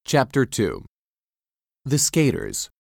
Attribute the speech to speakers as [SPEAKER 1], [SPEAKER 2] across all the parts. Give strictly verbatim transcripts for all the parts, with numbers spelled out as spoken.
[SPEAKER 1] Chapter two. The Skaters.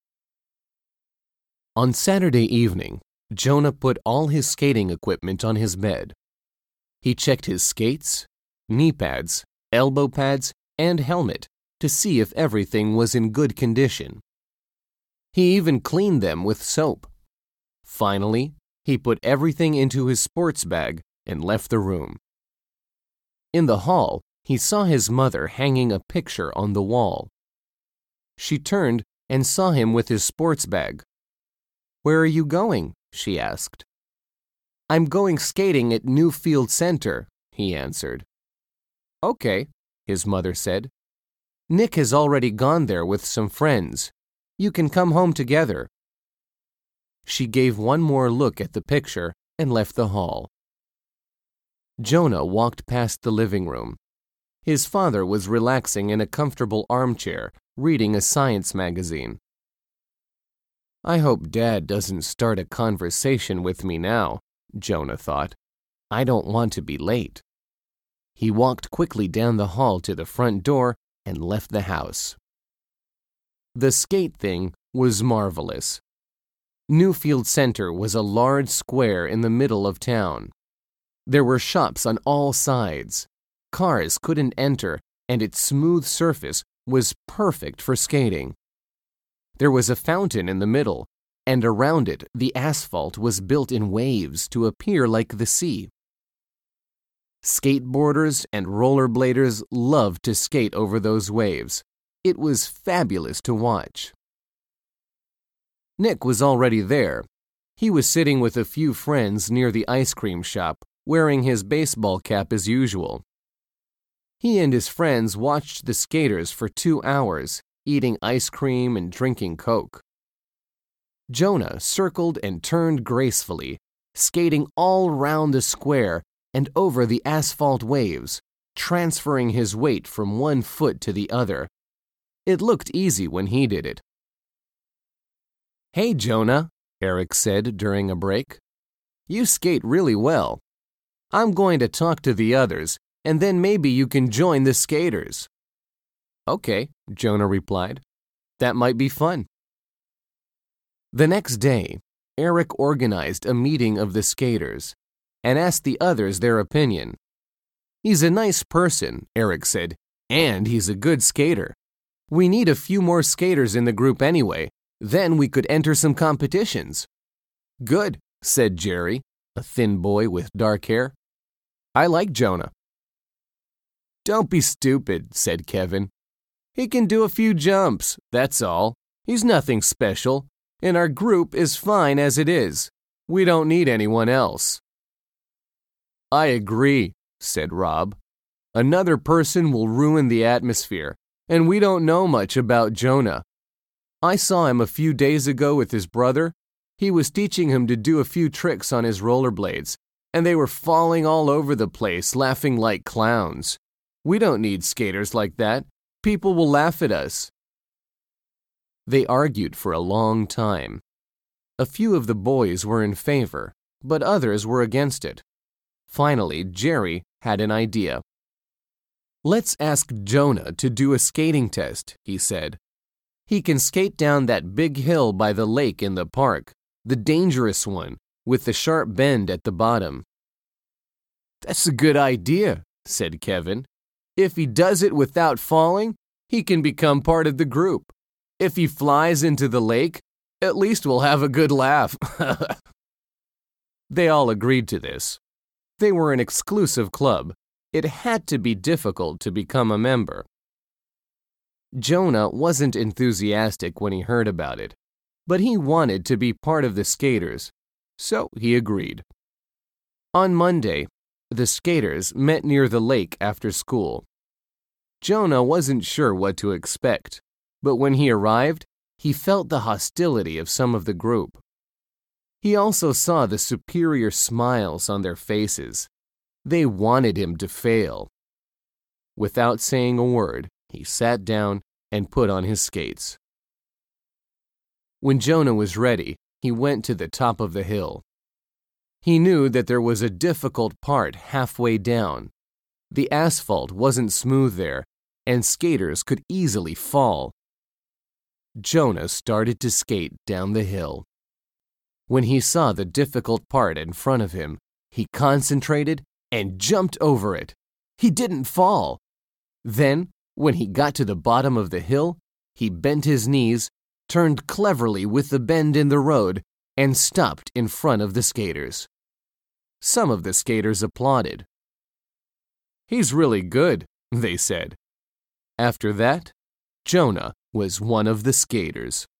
[SPEAKER 1] On Saturday evening, Jonah put all his skating equipment on his bed. He checked his skates, knee pads, elbow pads, and helmet to see if everything was in good condition. He even cleaned them with soap. Finally, he put everything into his sports bag and left the room. In the hall, he saw his mother hanging a picture on the wall. She turned and saw him with his sports bag. "Where are you going?" she asked. "I'm going skating at Newfield Center," he answered. "Okay," his mother said. "Nick has already gone there with some friends. You can come home together." She gave one more look at the picture and left the hall. Jonah walked past the living room. His father was relaxing in a comfortable armchair, reading a science magazine. "I hope Dad doesn't start a conversation with me now," Jonah thought. "I don't want to be late." He walked quickly down the hall to the front door and left the house. The skate thing was marvelous. Newfield Center was a large square in the middle of town. There were shops on all sides. Cars couldn't enter, and its smooth surface was perfect for skating. There was a fountain in the middle, and around it the asphalt was built in waves to appear like the sea. Skateboarders and rollerbladers loved to skate over those waves. It was fabulous to watch. Nick was already there. He was sitting with a few friends near the ice cream shop, wearing his baseball cap as usual. He and his friends watched the skaters for two hours, eating ice cream and drinking Coke. Jonah circled and turned gracefully, skating all round the square and over the asphalt waves, transferring his weight from one foot to the other. It looked easy when he did it. "Hey, Jonah," Eric said during a break. "You skate really well. I'm going to talk to the others, and then maybe you can join the skaters." "Okay," Jonah replied. "That might be fun." The next day, Eric organized a meeting of the skaters and asked the others their opinion. "He's a nice person," Eric said, "and he's a good skater. We need a few more skaters in the group anyway, then we could enter some competitions." "Good," said Jerry, a thin boy with dark hair. "I like Jonah." "Don't be stupid," said Kevin. "He can do a few jumps, that's all. He's nothing special, and our group is fine as it is. We don't need anyone else." "I agree," said Rob. "Another person will ruin the atmosphere, and we don't know much about Jonah. I saw him a few days ago with his brother. He was teaching him to do a few tricks on his rollerblades, and they were falling all over the place, laughing like clowns. We don't need skaters like that. People will laugh at us." They argued for a long time. A few of the boys were in favor, but others were against it. Finally, Jerry had an idea. "Let's ask Jonah to do a skating test," he said. "He can skate down that big hill by the lake in the park, the dangerous one, with the sharp bend at the bottom." "That's a good idea," said Kevin. "If he does it without falling, he can become part of the group. If he flies into the lake, at least we'll have a good laugh." They all agreed to this. They were an exclusive club. It had to be difficult to become a member. Jonah wasn't enthusiastic when he heard about it, but he wanted to be part of the skaters, so he agreed. On Monday, the skaters met near the lake after school. Jonah wasn't sure what to expect, but when he arrived, he felt the hostility of some of the group. He also saw the superior smiles on their faces. They wanted him to fail. Without saying a word, he sat down and put on his skates. When Jonah was ready, he went to the top of the hill. He knew that there was a difficult part halfway down. The asphalt wasn't smooth there, and skaters could easily fall. Jonah started to skate down the hill. When he saw the difficult part in front of him, he concentrated and jumped over it. He didn't fall. Then, when he got to the bottom of the hill, he bent his knees, turned cleverly with the bend in the road, and stopped in front of the skaters. Some of the skaters applauded. "He's really good," they said. After that, Jonah was one of the skaters.